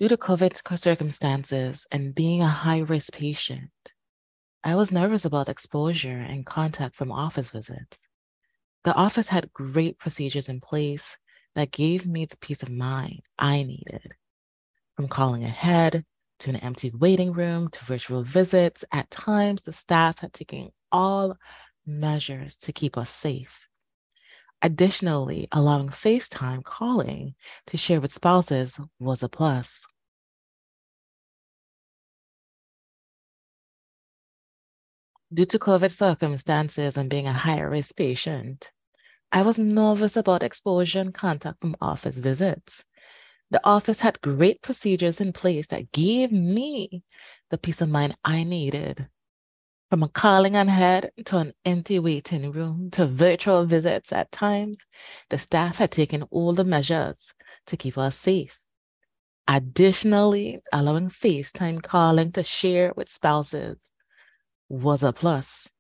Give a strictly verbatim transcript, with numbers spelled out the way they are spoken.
Due to COVID circumstances and being a high-risk patient, I was nervous about exposure and contact from office visits. The office had great procedures in place that gave me the peace of mind I needed. From calling ahead to an empty waiting room to virtual visits, at times the staff had taken all measures to keep us safe. Additionally, allowing FaceTime calling to share with spouses was a plus. Due to COVID circumstances and being a high risk patient, I was nervous about exposure and contact from office visits. The office had great procedures in place that gave me the peace of mind I needed. From a calling ahead to an empty waiting room to virtual visits at times, the staff had taken all the measures to keep us safe. Additionally, allowing FaceTime calling to share with spouses was a plus.